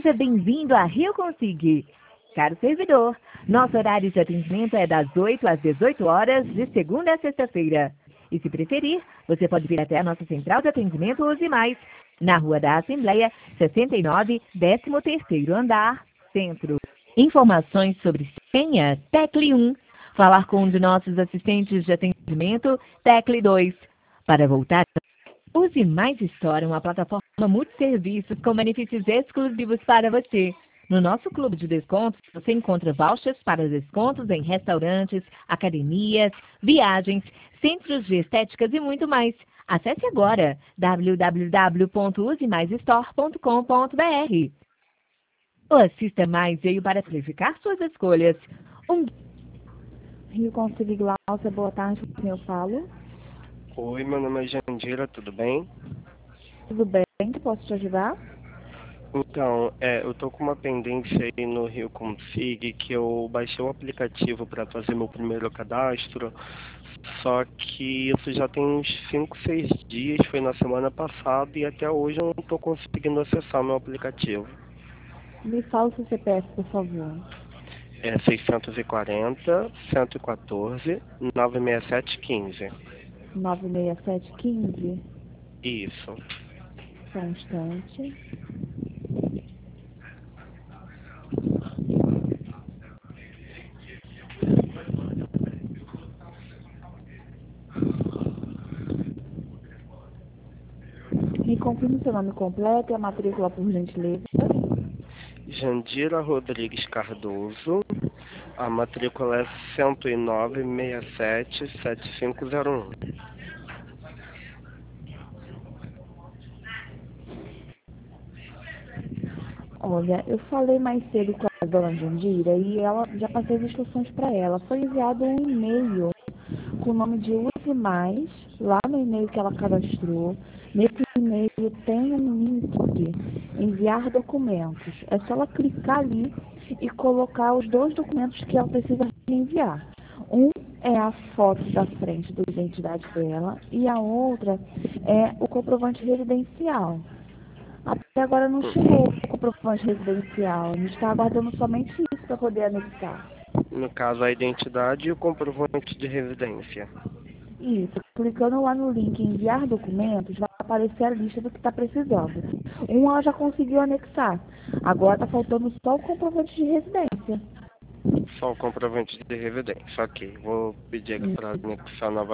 Seja bem-vindo à Rio Consig. Caro servidor, nosso horário de atendimento é das 8 às 18 horas, de segunda a sexta-feira. E se preferir, você pode vir até a nossa central de atendimento Use Mais, na Rua da Assembleia, 69, 13º andar, Centro. Informações sobre senha, tecle 1. Falar com um de nossos assistentes de atendimento, tecle 2. Para voltar, Use Mais Store, uma plataforma multisserviços com benefícios exclusivos para você. No nosso clube de descontos, você encontra vouchers para descontos em restaurantes, academias, viagens, centros de estéticas e muito mais. Acesse agora www.usemaisstore.com.br. O Assista Mais veio para simplificar suas escolhas. Rio Consig Glaucia, boa tarde, com quem eu falo? Oi, meu nome é Jandira, tudo bem? Tudo bem, que posso te ajudar? Então, eu tô com uma pendência aí no Rio Consig que eu baixei o aplicativo para fazer meu primeiro cadastro, só que isso já tem uns 5, 6 dias, foi na semana passada e até hoje eu não tô conseguindo acessar meu aplicativo. Me fala o seu CPF, por favor. É 640 114 96715. 96715. Isso. Só um instante. Me confirme seu nome completo e a matrícula, por gentileza. Jandira Rodrigues Cardoso, a matrícula é 109677501. Olha, eu falei mais cedo com a dona Jandira e ela já passei as instruções para ela. Foi enviado um e-mail com o nome de Use Mais, lá no e-mail que ela cadastrou. Nesse e-mail tem um link enviar documentos. É só ela clicar ali e colocar os 2 documentos que ela precisa enviar. Um é a foto da frente da identidade dela e a outra é o comprovante residencial. Até agora não chegou o comprovante residencial. A gente está aguardando somente isso para poder anexar. No caso, a identidade e o comprovante de residência. Isso. Clicando lá no link enviar documentos, vai aparecer a lista do que está precisando. Um ela já conseguiu anexar. Agora está faltando só o comprovante de residência. Só o comprovante de residência. Ok, vou pedir para anexar novamente.